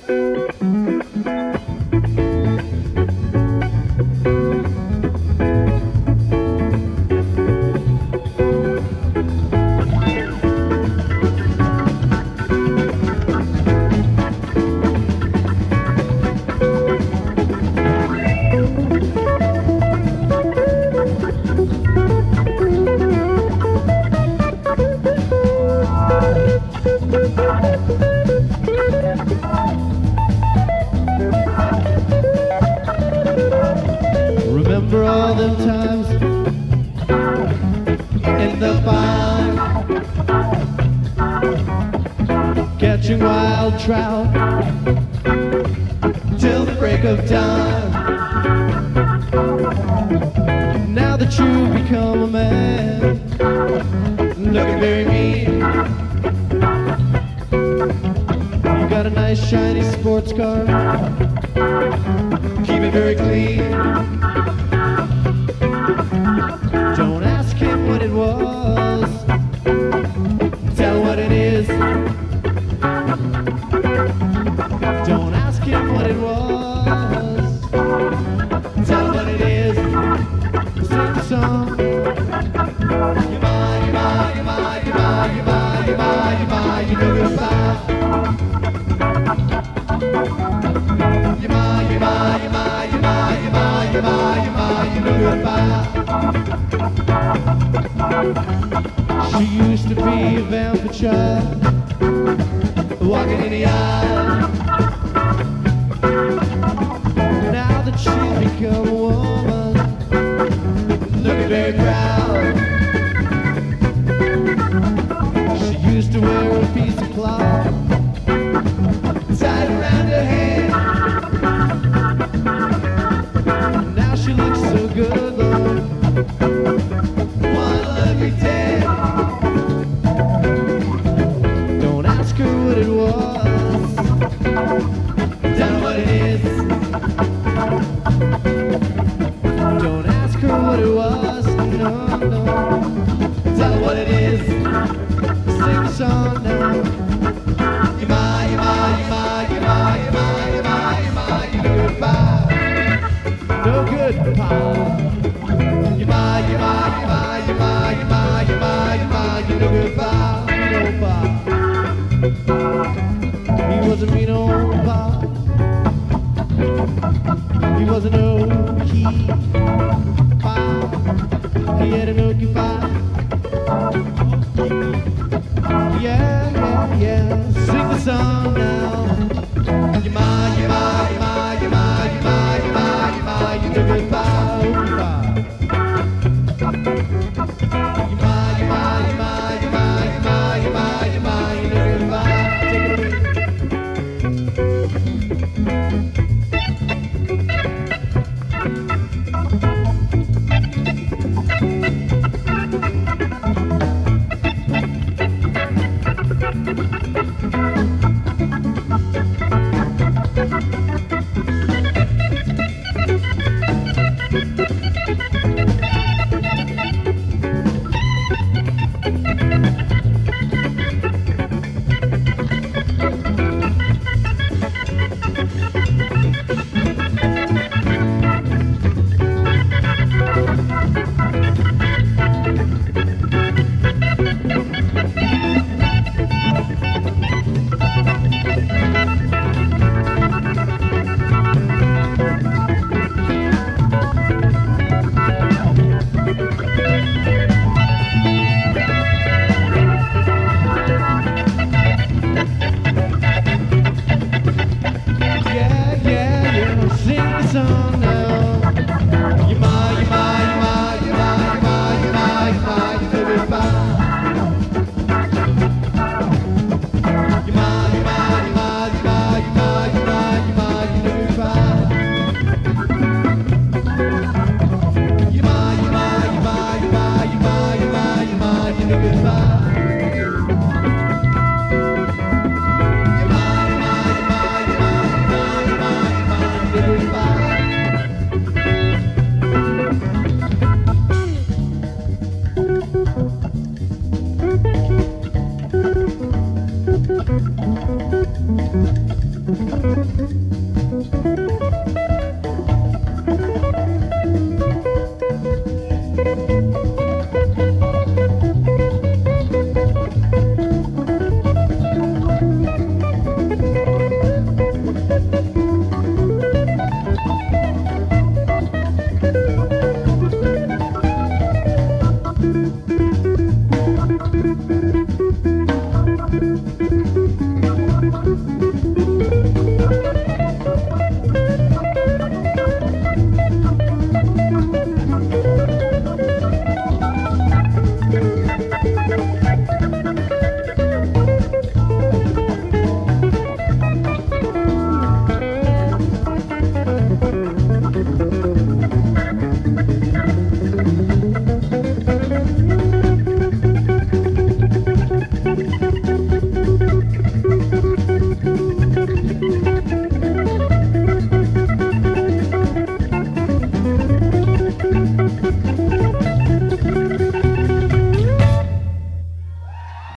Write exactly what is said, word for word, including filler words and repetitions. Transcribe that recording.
Remember all them times in the barn, catching wild trout till the break of dawn. Now that you've become a man, looking very mean, you got a nice shiny sports car, keep it very clean. Don't ask him what it was, tell what it is. Don't ask him what it was, tell what it is. Sing the song. You're mine, you're mine, you're mine, you're mine, you're mine, you're mine, you're mine, you know goodbye. You're mine, you're mine, you're mine, you're mine, you're mine, you're mine, you're mine, you know goodbye. She used to be a vampire child, walking in the aisle. Now that she's become a woman, looking very proud. She used to wear a piece of cloth tied around her head. Now she looks so good, Lord, wanna let me dead. Don't ask her what it was, tell her what it is. Don't ask her what it was, no, no, tell her what it is. Sing the song now. You're mine, you're mine, you're mine, you're mine, you're mine, you're mine, you're mine, you're goodbye. No good, pal. You're mine, you're mine, you're mine, you're mine, you're mine, you're mine, you're mine, you're no goodbye, no pal. He was a mean old pal. He was an okie pal. He had an okie pal. Yeah, yeah, yeah. Sing the song now. You're mine, you're mine, you're mine, you're mine, you're mine, you're mine, you're mine, you're no goodbye, goodbye. You're mine, you're mine, you're mine, you're mine, you're mine, you're mine, you're mine, you're no goodbye. Take it away. Thank you.